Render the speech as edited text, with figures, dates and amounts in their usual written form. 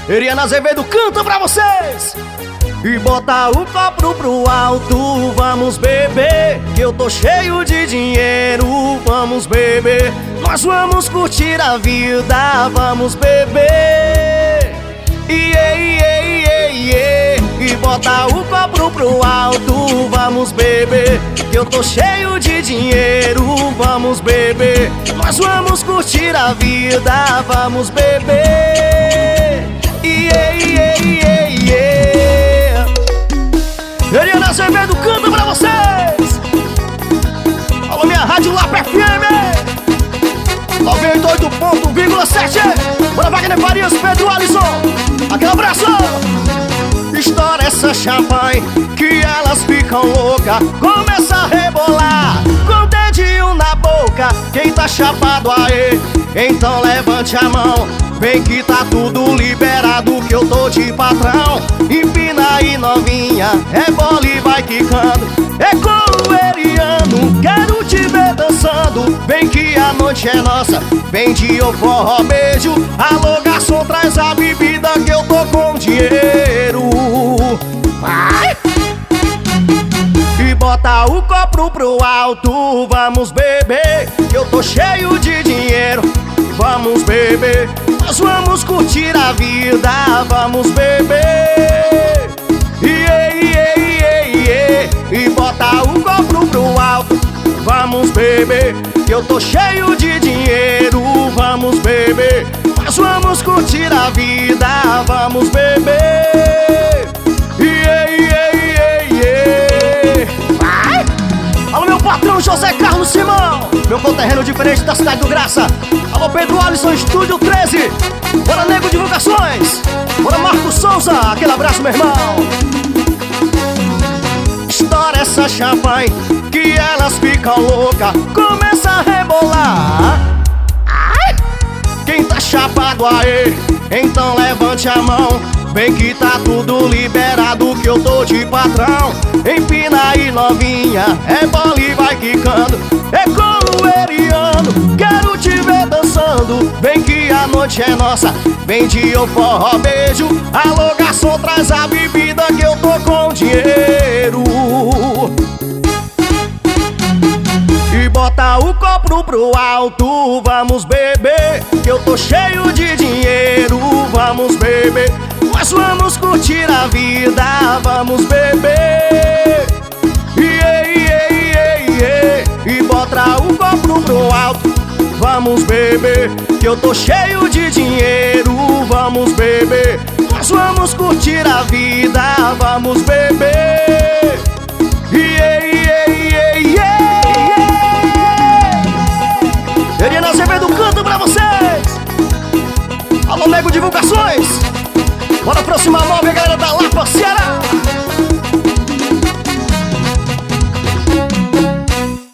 Eriana Azevedo canta pra vocês. E bota o copo pro alto, vamos beber, que eu tô cheio de dinheiro, vamos beber. Nós vamos curtir a vida, vamos beber. E bota o copo pro alto, vamos beber, que eu tô cheio de dinheiro, vamos beber. Nós vamos curtir a vida, vamos beber. Eriana Azevedo canta pra vocês. Alô, minha rádio Lapa FM 98.7. Bora, Wagner Farias, Pedro Alisson. Aquele abraço. Estoura essa champanhe que elas ficam loucas, começa a rebolar com o dedinho na boca. Quem tá chapado aí, então levante a mão. Vem que tá tudo liberado, que eu tô de patrão. Empina aí, novinha, rebola e vai quicando. É com o Eriano, quero te ver dançando. Vem que a noite é nossa, vem de o forró beijo. Alô, garçom, traz a bebida que eu tô com dinheiro. Vai! E bota o copo pro alto, vamos beber, que eu tô cheio de dinheiro, vamos beber. Nós vamos curtir a vida, vamos beber. E bota o copo pro alto, vamos beber, que eu tô cheio de dinheiro, vamos beber. Nós vamos curtir a vida, vamos beber. Vai! Alô, meu patrão José Carlos Simão, meu conterrâneo diferente da cidade do Graça. Alô, Pedro Alisson, Estúdio 13. Bora, Nego Divulgações. Bora, Marcos Souza, aquele abraço, meu irmão. Estoura essa champanhe que elas ficam loucas, começa a rebolar. Ai! Quem tá chapado aí, então levante a mão. Vem que tá tudo liberado, que eu tô de patrão. Empina aí, novinha, rebola e vai quicando. É com o Eriano, quero te ver dançando. Vem que a noite é nossa, vem de o forró beijo. Alô, garçom, traz a bebida que eu tô com dinheiro. E bota o copo pro alto, vamos beber, que eu tô cheio de dinheiro, vamos beber. Nós vamos curtir a vida, vamos beber. E bota o copo pro alto, vamos beber, que eu tô cheio de dinheiro, vamos beber. Nós vamos curtir a vida, vamos beber. Eriana Azevedo canta pra vocês. Alô, Nego Divulgações. Bora aproximar a galera da Lapa, Ceará.